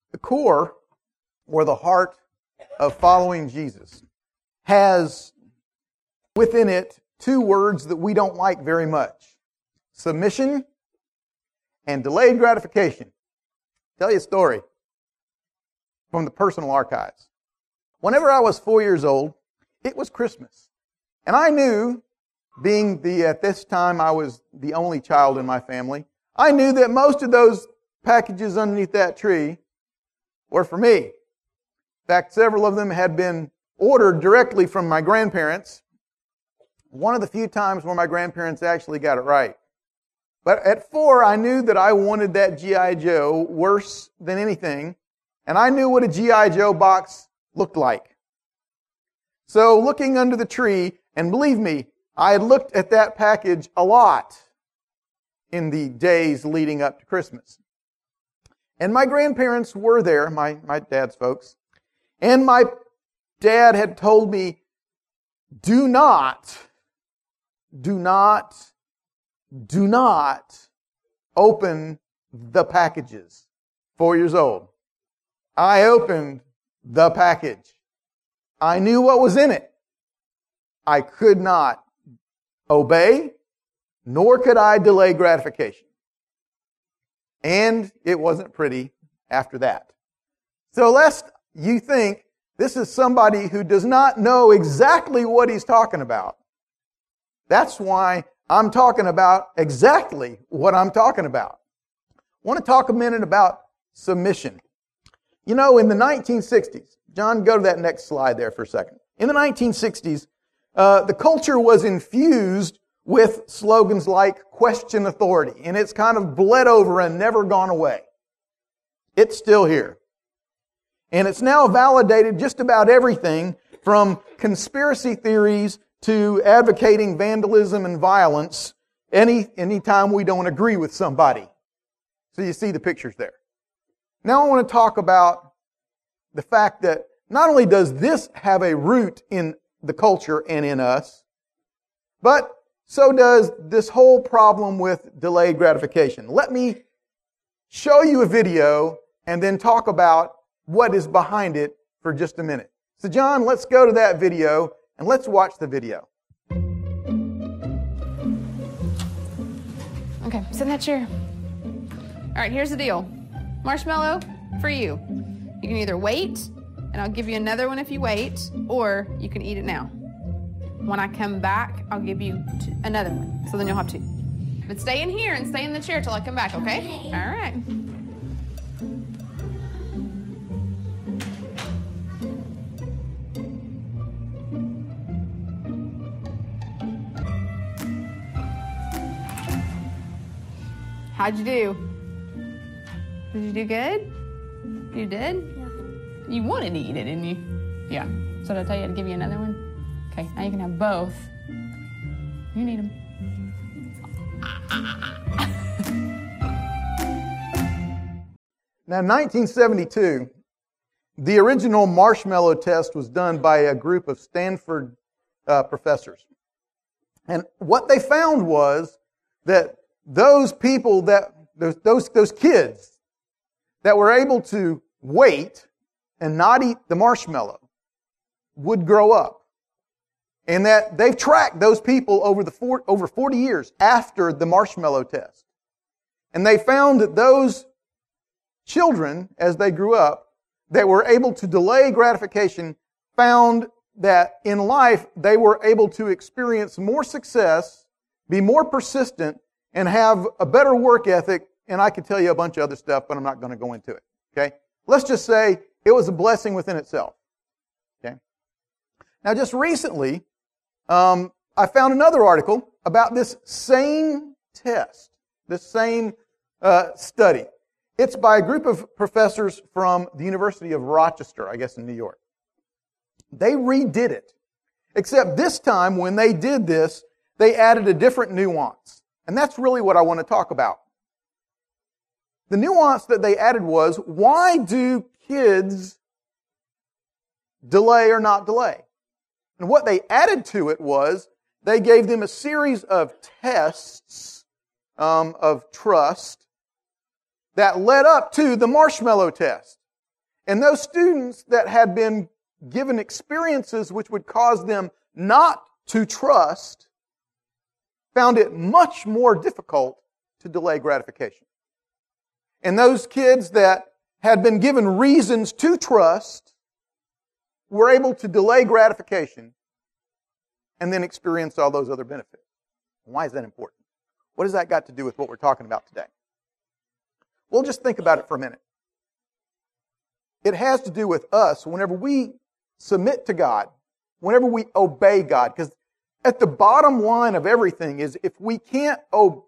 The core, or the heart of following Jesus, has within it two words that we don't like very much: submission and delayed gratification. I'll tell you a story from the personal archives. Whenever I was 4 years old, it was Christmas. And I knew, at this time I was the only child in my family, I knew that most of those packages underneath that tree were for me. In fact, several of them had been ordered directly from my grandparents. One of the few times where my grandparents actually got it right. But at 4, I knew that I wanted that G.I. Joe worse than anything, and I knew what a G.I. Joe box looked like. So looking under the tree, and believe me, I had looked at that package a lot in the days leading up to Christmas. And my grandparents were there, my dad's folks, and my dad had told me, do not open the packages. 4 years old. I opened the package. I knew what was in it. I could not obey, nor could I delay gratification. And it wasn't pretty after that. So lest you think this is somebody who does not know exactly what he's talking about, that's why I'm talking about exactly what I'm talking about. I want to talk a minute about submission. You know, in the 1960s, John, go to that next slide there for a second. In the 1960s, the culture was infused with slogans like question authority, and it's kind of bled over and never gone away. It's still here. And it's now validated just about everything from conspiracy theories to advocating vandalism and violence any time we don't agree with somebody. So you see the pictures there. Now I want to talk about the fact that not only does this have a root in the culture and in us, but so does this whole problem with delayed gratification. Let me show you a video and then talk about what is behind it for just a minute. So John, let's go to that video and let's watch the video. Okay, sit in that chair. All right, here's the deal. Marshmallow for you. You can either wait, and I'll give you another one if you wait, or you can eat it now. When I come back, I'll give you another one, so then you'll have two. But stay in here and stay in the chair till I come back, okay? All right. How'd you do? Did you do good? You did? Yeah. You wanted to eat it, didn't you? Yeah. So did I tell you to give you another one? Okay, now you can have both. You need them. Now, in 1972, the original marshmallow test was done by a group of Stanford professors. And what they found was that those people those kids that were able to wait and not eat the marshmallow would grow up. And that they've tracked those people over 40 years after the marshmallow test. And they found that those children, as they grew up, that were able to delay gratification, found that in life they were able to experience more success, be more persistent, and have a better work ethic. And I could tell you a bunch of other stuff, but I'm not going to go into it. Okay? Let's just say it was a blessing within itself. Okay? Now, just recently, I found another article about this same test, this same study. It's by a group of professors from the University of Rochester, I guess in New York. They redid it. Except this time, when they did this, they added a different nuance. And that's really what I want to talk about. The nuance that they added was, why do kids delay or not delay? And what they added to it was, they gave them a series of tests of trust that led up to the marshmallow test. And those students that had been given experiences which would cause them not to trust found it much more difficult to delay gratification. And those kids that had been given reasons to trust were able to delay gratification and then experience all those other benefits. Why is that important? What has that got to do with what we're talking about today? Well, just think about it for a minute. It has to do with us whenever we submit to God, whenever we obey God. Because at the bottom line of everything is if we can't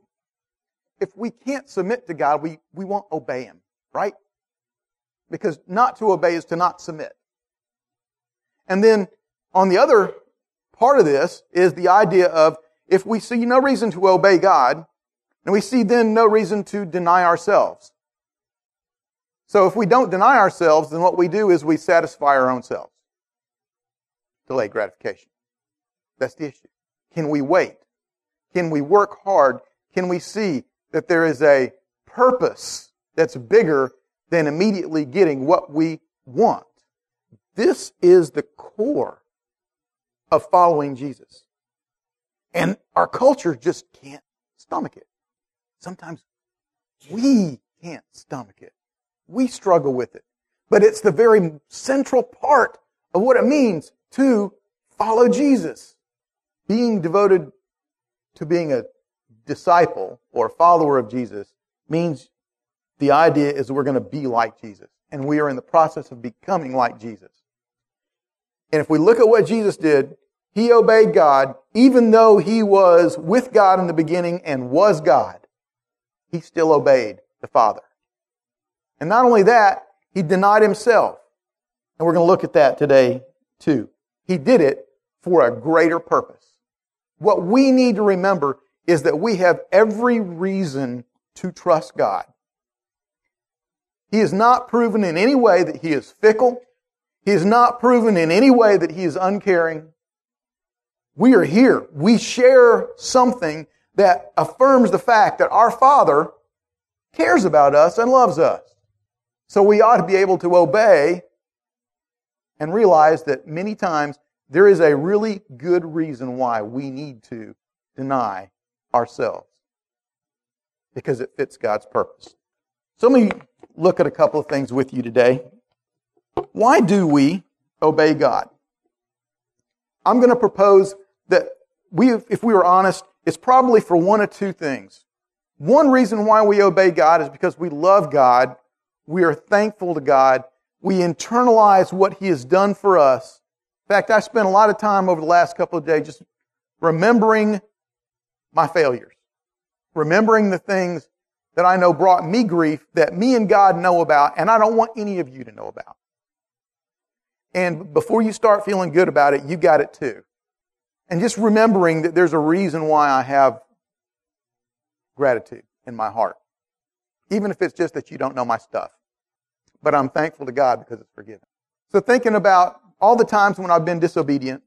submit to God, we won't obey Him, right? Because not to obey is to not submit. And then on the other part of this is the idea of if we see no reason to obey God, and we see then no reason to deny ourselves. So if we don't deny ourselves, then what we do is we satisfy our own selves. Delayed gratification. That's the issue. Can we wait? Can we work hard? Can we see that there is a purpose that's bigger than immediately getting what we want? This is the core of following Jesus. And our culture just can't stomach it. Sometimes we can't stomach it. We struggle with it. But it's the very central part of what it means to follow Jesus. Being devoted to being a disciple or a follower of Jesus means the idea is we're going to be like Jesus. And we are in the process of becoming like Jesus. And if we look at what Jesus did, He obeyed God even though He was with God in the beginning and was God. He still obeyed the Father. And not only that, He denied Himself. And we're going to look at that today too. He did it for a greater purpose. What we need to remember is that we have every reason to trust God. He has not proven in any way that He is fickle. He has not proven in any way that He is uncaring. We are here. We share something that affirms the fact that our Father cares about us and loves us. So we ought to be able to obey and realize that many times there is a really good reason why we need to deny ourselves. Because it fits God's purpose. So let me look at a couple of things with you today. Why do we obey God? I'm going to propose that if we were honest, it's probably for one of two things. One reason why we obey God is because we love God. We are thankful to God. We internalize what He has done for us. In fact, I spent a lot of time over the last couple of days just remembering my failures. Remembering the things that I know brought me grief that me and God know about, and I don't want any of you to know about. And before you start feeling good about it, you got it too. And just remembering that there's a reason why I have gratitude in my heart. Even if it's just that you don't know my stuff. But I'm thankful to God because it's forgiven. So thinking about all the times when I've been disobedient,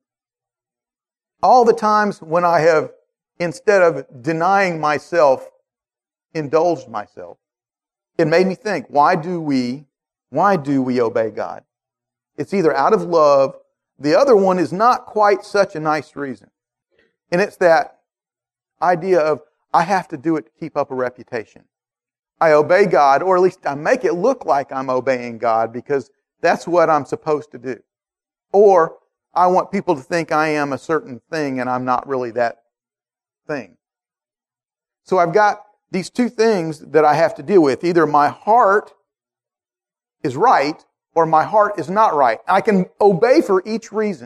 all the times when I have, instead of denying myself, indulged myself, it made me think, why do we obey God? It's either out of love. The other one is not quite such a nice reason. And it's that idea of, I have to do it to keep up a reputation. I obey God, or at least I make it look like I'm obeying God because that's what I'm supposed to do. Or I want people to think I am a certain thing and I'm not really that thing. So I've got these two things that I have to deal with. Either my heart is right or my heart is not right. I can obey for each reason.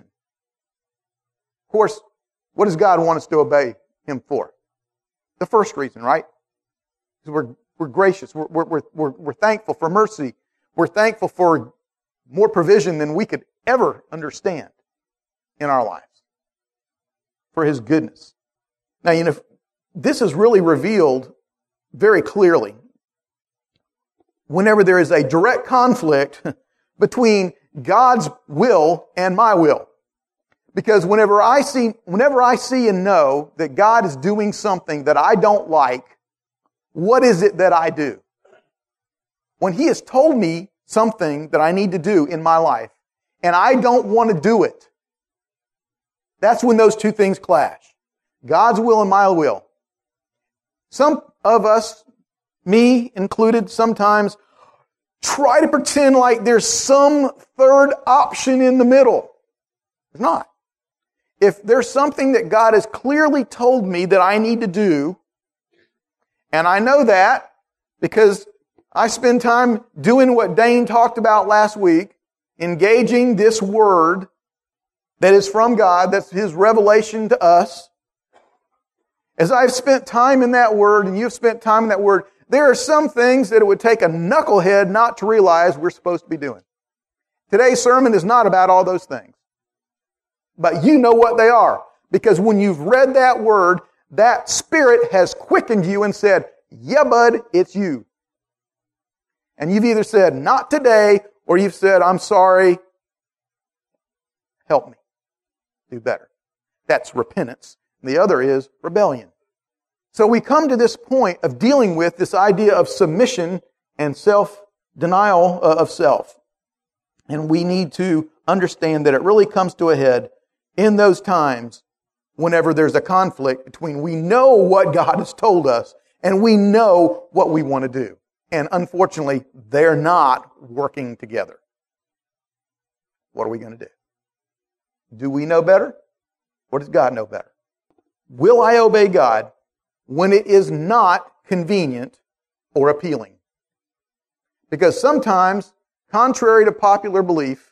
Of course, what does God want us to obey Him for? The first reason, right? Because we're gracious. We're thankful for mercy. We're thankful for more provision than we could ever understand in our lives. For His goodness. Now, this is really revealed very clearly whenever there is a direct conflict between God's will and my will. Because whenever I see and know that God is doing something that I don't like, what is it that I do? When He has told me something that I need to do in my life, and I don't want to do it. That's when those two things clash. God's will and my will. Some of us, me included, sometimes try to pretend like there's some third option in the middle. There's not. If there's something that God has clearly told me that I need to do, and I know that because I spend time doing what Dane talked about last week, engaging this word that is from God, that's His revelation to us. As I've spent time in that word, and you've spent time in that word, there are some things that it would take a knucklehead not to realize we're supposed to be doing. Today's sermon is not about all those things. But you know what they are. Because when you've read that word, that Spirit has quickened you and said, yeah, bud, it's you. And you've either said, not today, or you've said, I'm sorry, help me do better. That's repentance. The other is rebellion. So we come to this point of dealing with this idea of submission and self-denial of self. And we need to understand that it really comes to a head in those times whenever there's a conflict between we know what God has told us and we know what we want to do. And unfortunately, they're not working together. What are we going to do? Do we know better? Or does God know better? Will I obey God when it is not convenient or appealing? Because sometimes, contrary to popular belief,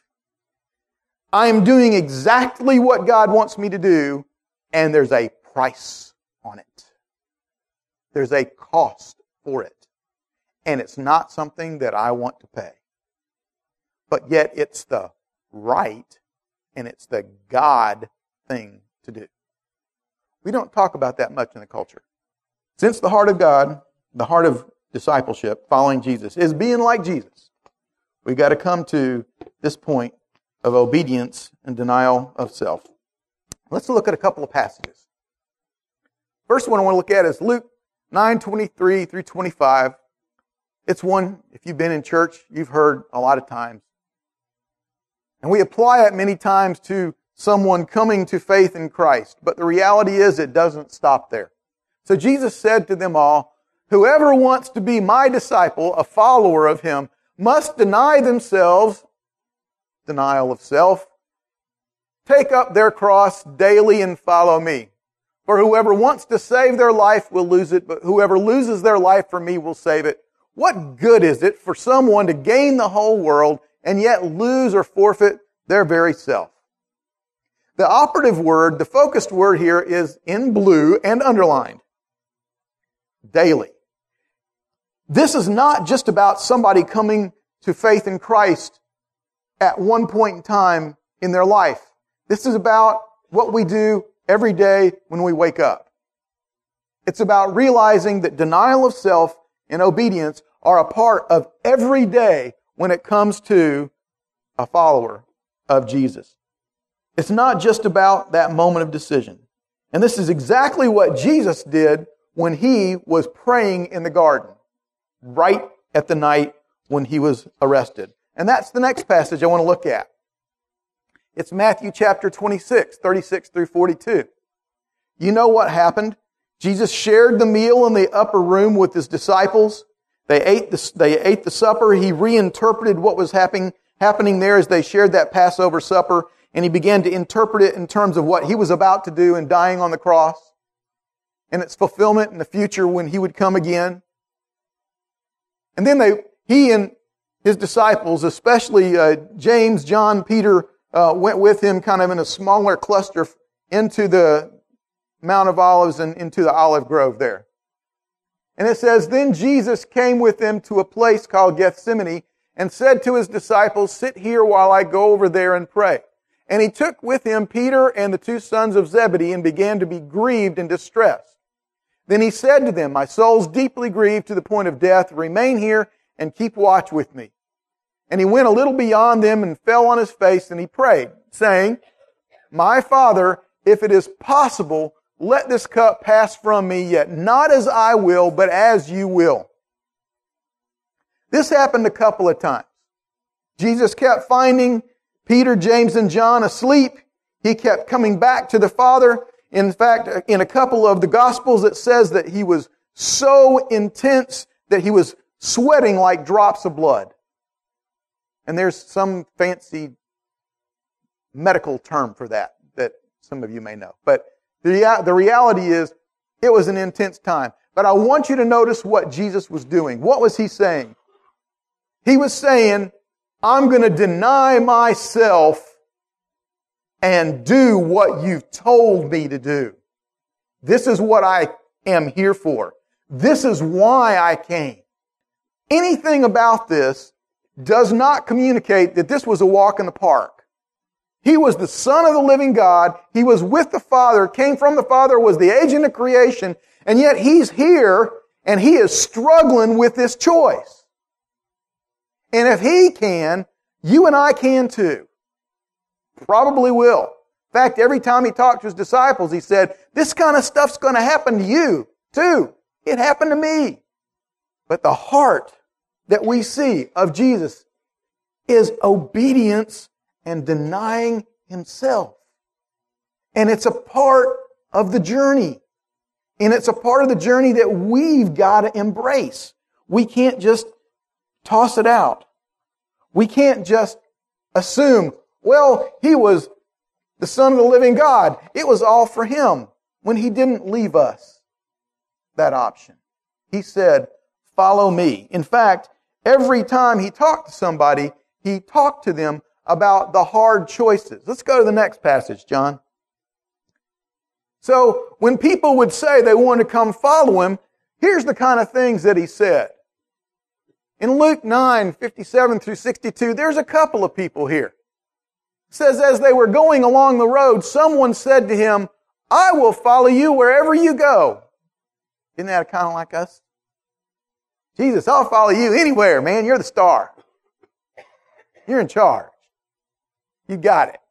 I am doing exactly what God wants me to do, and there's a price on it. There's a cost for it. And it's not something that I want to pay. But yet it's the right and it's the God thing to do. We don't talk about that much in the culture. Since the heart of God, the heart of discipleship, following Jesus, is being like Jesus, we've got to come to this point of obedience and denial of self. Let's look at a couple of passages. First one I want to look at is Luke 9:23 through 25. It's one, if you've been in church, you've heard a lot of times. And we apply it many times to someone coming to faith in Christ. But the reality is it doesn't stop there. So Jesus said to them all, whoever wants to be my disciple, a follower of Him, must deny themselves, denial of self, take up their cross daily and follow me. For whoever wants to save their life will lose it, but whoever loses their life for me will save it. What good is it for someone to gain the whole world and yet lose or forfeit their very self? The operative word, the focused word here is in blue and underlined. Daily. This is not just about somebody coming to faith in Christ at one point in time in their life. This is about what we do every day when we wake up. It's about realizing that denial of self and obedience are a part of every day when it comes to a follower of Jesus. It's not just about that moment of decision. And this is exactly what Jesus did when He was praying in the garden, right at the night when He was arrested. And that's the next passage I want to look at. It's Matthew chapter 26, 36 through 42. You know what happened? Jesus shared the meal in the upper room with His disciples. They ate the supper. He reinterpreted what was happening there as they shared that Passover supper, and He began to interpret it in terms of what He was about to do in dying on the cross and its fulfillment in the future when He would come again. And then He and His disciples, especially James, John, Peter, went with Him kind of in a smaller cluster into the Mount of Olives and into the olive grove there. And it says, then Jesus came with them to a place called Gethsemane and said to His disciples, sit here while I go over there and pray. And He took with Him Peter and the two sons of Zebedee and began to be grieved and distressed. Then He said to them, my soul's deeply grieved to the point of death. Remain here and keep watch with me. And He went a little beyond them and fell on His face and He prayed, saying, my Father, if it is possible, let this cup pass from me, yet not as I will, but as You will. This happened a couple of times. Jesus kept finding Peter, James, and John asleep. He kept coming back to the Father. In fact, in a couple of the Gospels, it says that he was so intense that he was sweating like drops of blood. And there's some fancy medical term for that some of you may know. But the reality is, it was an intense time. But I want you to notice what Jesus was doing. What was He saying? He was saying, I'm going to deny myself and do what you've told me to do. This is what I am here for. This is why I came. Anything about this does not communicate that this was a walk in the park. He was the Son of the living God. He was with the Father, came from the Father, was the agent of creation, and yet He's here and He is struggling with this choice. And if He can, you and I can too. Probably will. In fact, every time He talked to His disciples, He said, this kind of stuff's going to happen to you too. It happened to me. But the heart that we see of Jesus is obedience and denying Himself. And it's a part of the journey. And it's a part of the journey that we've got to embrace. We can't just toss it out. We can't just assume, well, He was the Son of the living God. It was all for Him, when He didn't leave us that option. He said, follow me. In fact, every time He talked to somebody, He talked to them about the hard choices. Let's go to the next passage, John. So, when people would say they want to come follow Him, here's the kind of things that He said. In Luke 9:57 through 62, there's a couple of people here. It says, as they were going along the road, someone said to Him, I will follow you wherever you go. Isn't that kind of like us? Jesus, I'll follow you anywhere, man. You're the star. You're in charge. You got it.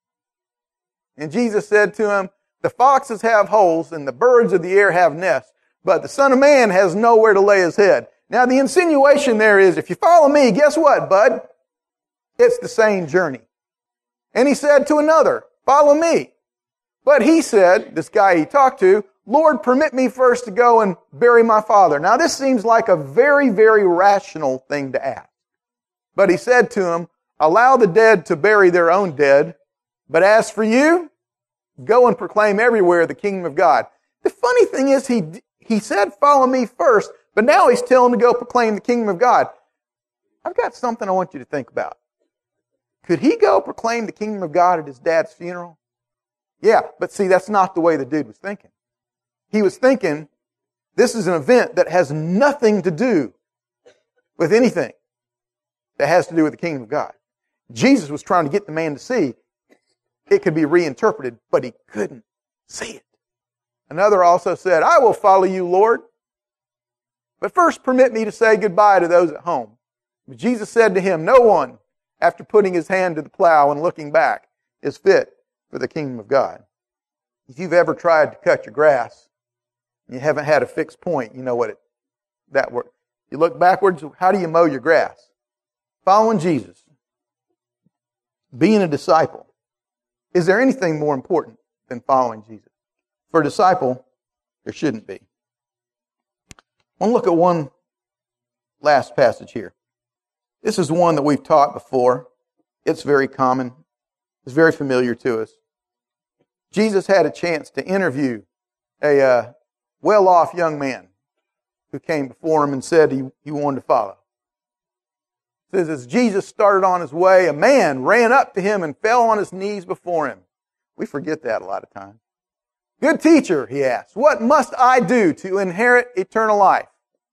And Jesus said to him, the foxes have holes and the birds of the air have nests, but the Son of Man has nowhere to lay His head. Now the insinuation there is, if you follow me, guess what, bud? It's the same journey. And He said to another, follow me. But he said, this guy He talked to, Lord, permit me first to go and bury my father. Now this seems like a very, very rational thing to ask. But He said to him, allow the dead to bury their own dead, but as for you, go and proclaim everywhere the kingdom of God. The funny thing is, he said, follow me first, but now He's telling him to go proclaim the kingdom of God. I've got something I want you to think about. Could he go proclaim the kingdom of God at his dad's funeral? Yeah, but see, that's not the way the dude was thinking. He was thinking, this is an event that has nothing to do with anything that has to do with the kingdom of God. Jesus was trying to get the man to see it could be reinterpreted, but he couldn't see it. Another also said, I will follow you, Lord, but first permit me to say goodbye to those at home. But Jesus said to him, no one, after putting his hand to the plow and looking back, is fit for the kingdom of God. If you've ever tried to cut your grass, and you haven't had a fixed point, you know what that works. You look backwards, how do you mow your grass? Following Jesus. Being a disciple. Is there anything more important than following Jesus? For a disciple, there shouldn't be. I want to look at one last passage here. This is one that we've taught before. It's very common. It's very familiar to us. Jesus had a chance to interview a well-off young man who came before Him and said he wanted to follow. It says, as Jesus started on His way, a man ran up to Him and fell on his knees before Him. We forget that a lot of times. Good teacher, he asked, what must I do to inherit eternal life?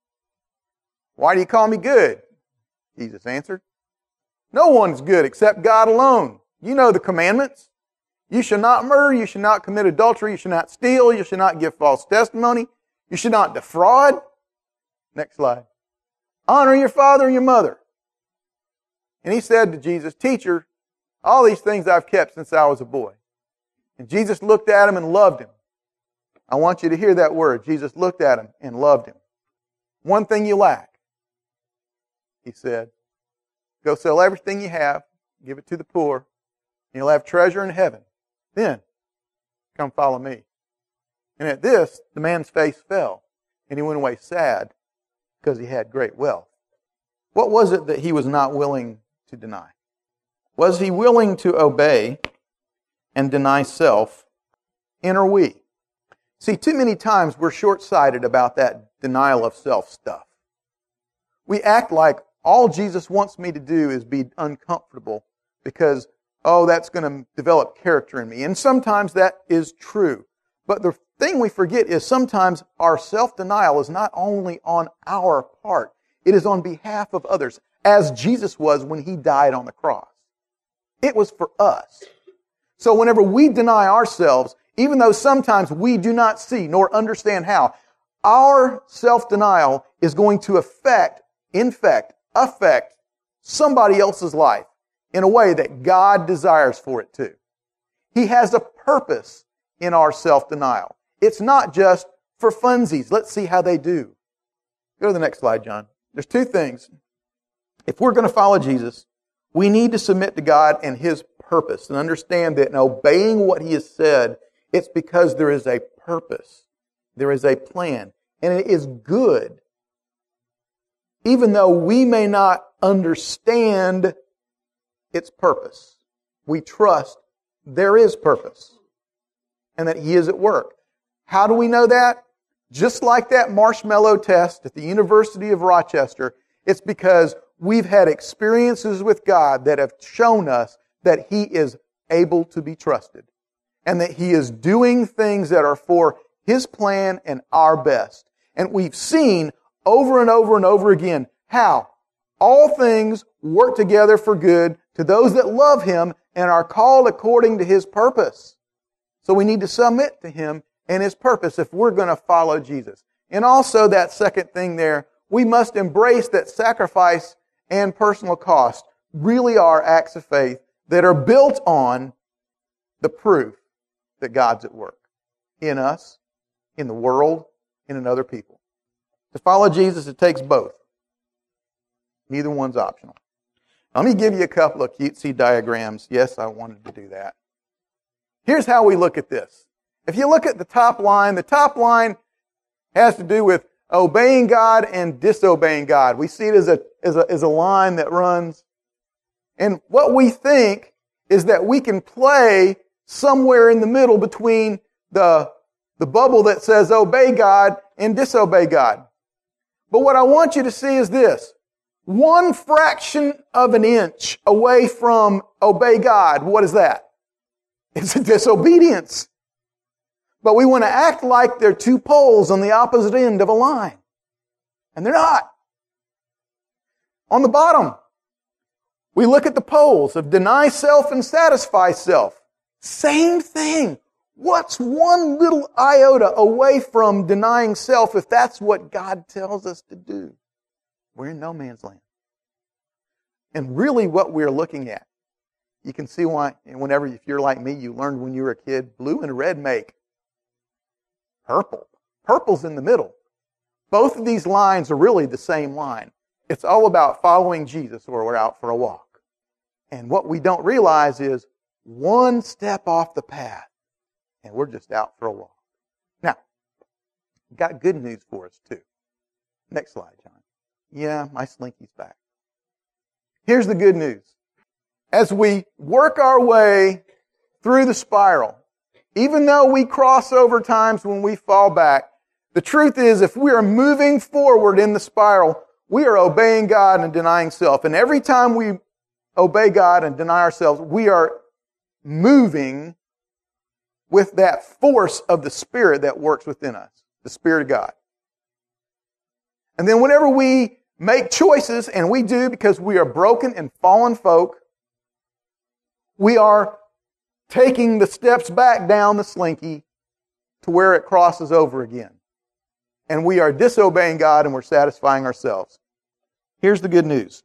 Why do you call me good? Jesus answered. No one's good except God alone. You know the commandments. You shall not murder, you shall not commit adultery, you shall not steal, you shall not give false testimony, you shall not defraud. Next slide. Honor your father and your mother. And he said to Jesus, Teacher, all these things I've kept since I was a boy. And Jesus looked at him and loved him. I want you to hear that word. Jesus looked at him and loved him. One thing you lack, he said. Go sell everything you have, give it to the poor, and you'll have treasure in heaven. Then, come follow me. And at this, the man's face fell, and he went away sad because he had great wealth. What was it that he was not willing to deny? Was he willing to obey and deny self? And are we? See, too many times we're short-sighted about that denial of self stuff. We act like all Jesus wants me to do is be uncomfortable because, that's going to develop character in me. And sometimes that is true. But the thing we forget is sometimes our self-denial is not only on our part, it is on behalf of others, as Jesus was when He died on the cross. It was for us. So whenever we deny ourselves, even though sometimes we do not see nor understand how, our self-denial is going to affect somebody else's life in a way that God desires for it to. He has a purpose in our self-denial. It's not just for funsies. Let's see how they do. Go to the next slide, John. There's two things. If we're going to follow Jesus, we need to submit to God and His purpose and understand that in obeying what He has said, it's because there is a purpose. There is a plan. And it is good. Even though we may not understand its purpose, we trust there is purpose and that He is at work. How do we know that? Just like that marshmallow test at the University of Rochester, it's because we've had experiences with God that have shown us that He is able to be trusted and that He is doing things that are for His plan and our best. And we've seen over and over and over again how all things work together for good to those that love Him and are called according to His purpose. So we need to submit to Him and His purpose if we're going to follow Jesus. And also that second thing there, we must embrace that sacrifice and personal cost really are acts of faith that are built on the proof that God's at work in us, in the world, and in other people. To follow Jesus, it takes both. Neither one's optional. Let me give you a couple of cutesy diagrams. Yes, I wanted to do that. Here's how we look at this. If you look at the top line has to do with obeying God and disobeying God. We see it as a line that runs. And what we think is that we can play somewhere in the middle between the bubble that says obey God and disobey God. But what I want you to see is this. 1 fraction of an inch away from obey God, what is that? It's a disobedience. But we want to act like they're two poles on the opposite end of a line. And they're not. On the bottom, we look at the poles of deny self and satisfy self. Same thing. What's one little iota away from denying self if that's what God tells us to do? We're in no man's land. And really what we're looking at, you can see why, whenever, if you're like me, you learned when you were a kid, blue and red make purple. Purple's in the middle. Both of these lines are really the same line. It's all about following Jesus or we're out for a walk. And what we don't realize is one step off the path and we're just out for a walk. Now, got good news for us too. Next slide, John. Yeah, my slinky's back. Here's the good news. As we work our way through the spiral, even though we cross over times when we fall back, the truth is if we are moving forward in the spiral, we are obeying God and denying self. And every time we obey God and deny ourselves, we are moving with that force of the Spirit that works within us, the Spirit of God. And then whenever we make choices, and we do because we are broken and fallen folk, we are taking the steps back down the slinky to where it crosses over again. And we are disobeying God and we're satisfying ourselves. Here's the good news.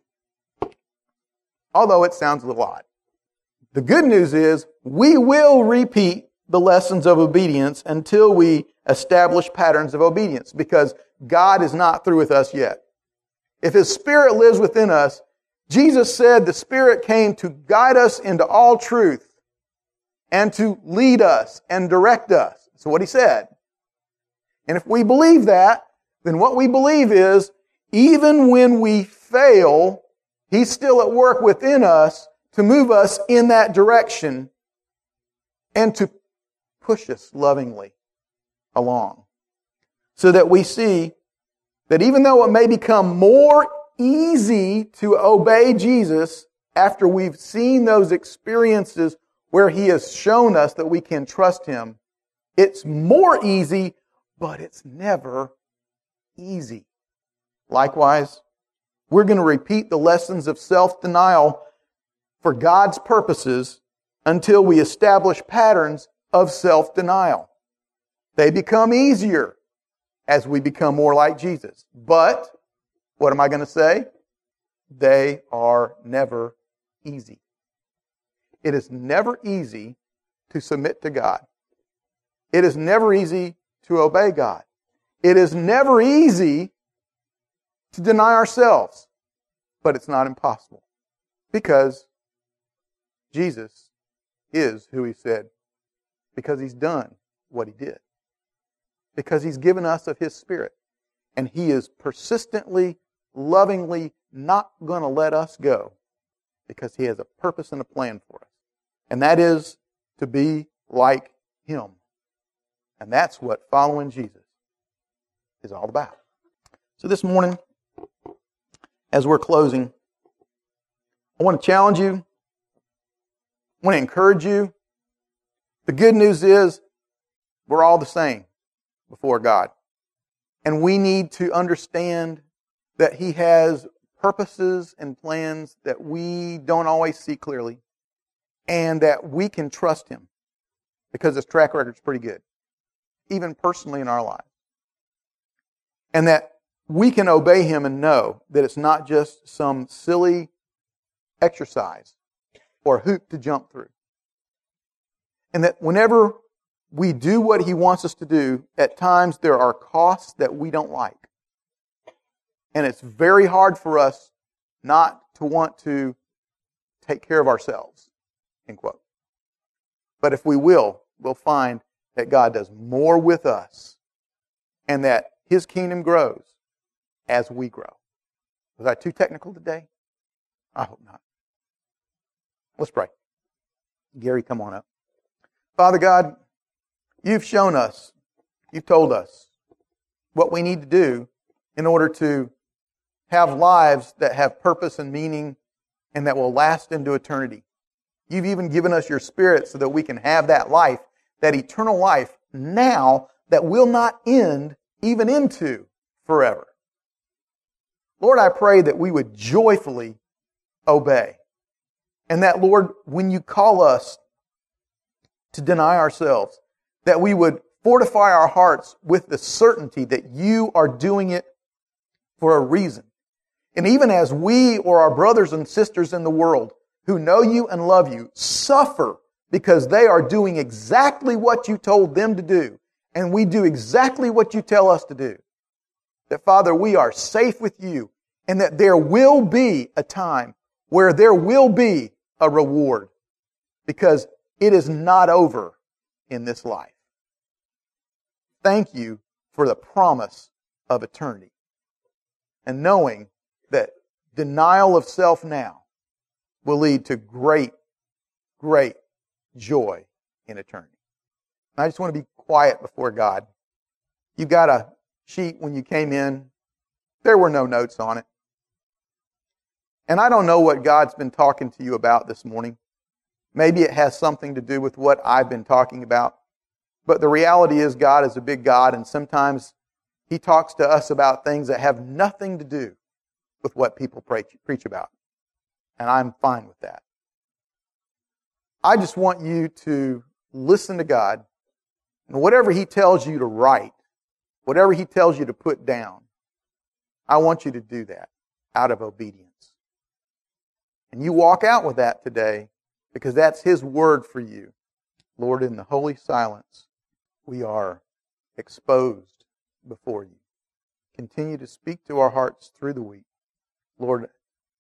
Although it sounds a little odd. The good news is we will repeat the lessons of obedience until we establish patterns of obedience because God is not through with us yet. If His Spirit lives within us, Jesus said the Spirit came to guide us into all truth and to lead us and direct us. That's what He said. And if we believe that, then what we believe is, even when we fail, He's still at work within us to move us in that direction and to push us lovingly along. So that we see that even though it may become more easy to obey Jesus after we've seen those experiences where He has shown us that we can trust Him, it's more easy, but it's never easy. Likewise, we're going to repeat the lessons of self-denial for God's purposes until we establish patterns of self-denial. They become easier as we become more like Jesus. But, what am I going to say? They are never easy. It is never easy to submit to God. It is never easy to obey God. It is never easy to deny ourselves. But it's not impossible. Because Jesus is who He said. Because He's done what He did. Because He's given us of His Spirit. And He is persistently, lovingly not going to let us go. Because He has a purpose and a plan for us. And that is to be like Him. And that's what following Jesus is all about. So this morning, as we're closing, I want to challenge you. I want to encourage you. The good news is we're all the same before God. And we need to understand that He has purposes and plans that we don't always see clearly, and that we can trust Him because His track record is pretty good, even personally in our lives. And that we can obey Him and know that it's not just some silly exercise or hoop to jump through. And that whenever we do what He wants us to do, at times there are costs that we don't like. And it's very hard for us not to want to take care of ourselves, end quote. But if we will, we'll find that God does more with us and that His kingdom grows as we grow. Was I too technical today? I hope not. Let's pray. Gary, come on up. Father God, You've shown us, You've told us what we need to do in order to have lives that have purpose and meaning and that will last into eternity. You've even given us Your Spirit so that we can have that life, that eternal life now that will not end even into forever. Lord, I pray that we would joyfully obey. And that, Lord, when You call us to deny ourselves, that we would fortify our hearts with the certainty that You are doing it for a reason. And even as we or our brothers and sisters in the world who know You and love You suffer because they are doing exactly what You told them to do, and we do exactly what You tell us to do, that, Father, we are safe with You, and that there will be a time where there will be a reward, because it is not over in this life. Thank You for the promise of eternity, and knowing that denial of self now will lead to great, great joy in eternity. I just want to be quiet before God. You got a sheet when you came in. There were no notes on it. And I don't know what God's been talking to you about this morning. Maybe it has something to do with what I've been talking about. But the reality is God is a big God, and sometimes He talks to us about things that have nothing to do with what people preach about. And I'm fine with that. I just want you to listen to God, and whatever He tells you to write, whatever He tells you to put down, I want you to do that out of obedience. And you walk out with that today because that's His word for you. Lord, in the holy silence, we are exposed before You. Continue to speak to our hearts through the week. Lord,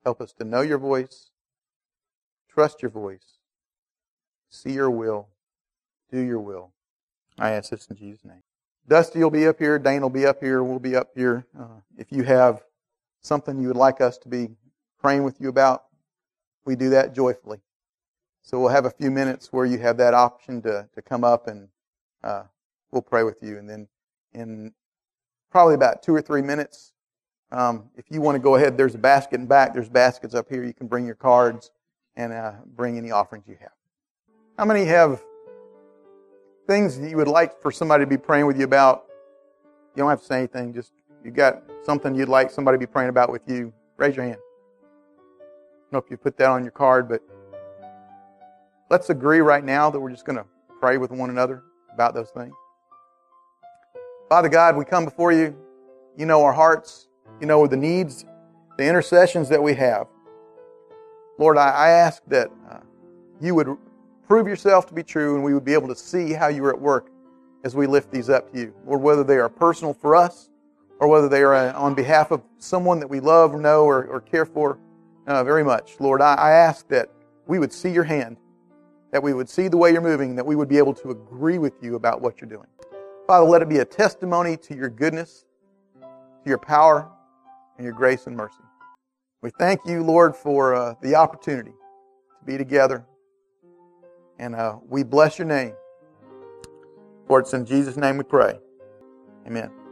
Help us to know your voice, trust your voice, see your will, do your will. I ask this in Jesus' name. Dusty will be up here. Dane will be up here. We'll be up here. If you have something you would like us to be praying with you about, we do that joyfully. So we'll have a few minutes where you have that option to come up, and we'll pray with you. And then in probably about 2 or 3 minutes, if you want to go ahead, there's a basket in back. There's baskets up here. You can bring your cards and bring any offerings you have. How many have things that you would like for somebody to be praying with you about? You don't have to say anything. Just you got something you'd like somebody to be praying about with you. Raise your hand. I don't know if you put that on your card, but let's agree right now that we're just going to pray with one another about those things. Father God, we come before you. You know our hearts. You know the needs, the intercessions that we have. Lord, I ask that you would prove yourself to be true, and we would be able to see how you are at work as we lift these up to you. Lord, whether they are personal for us or whether they are on behalf of someone that we love or know or care for very much. Lord, I ask that we would see your hand, that we would see the way you're moving, that we would be able to agree with you about what you're doing. Father, let it be a testimony to your goodness, to your power, and your grace and mercy. We thank you, Lord, for the opportunity to be together. And we bless your name. For it's in Jesus' name we pray. Amen.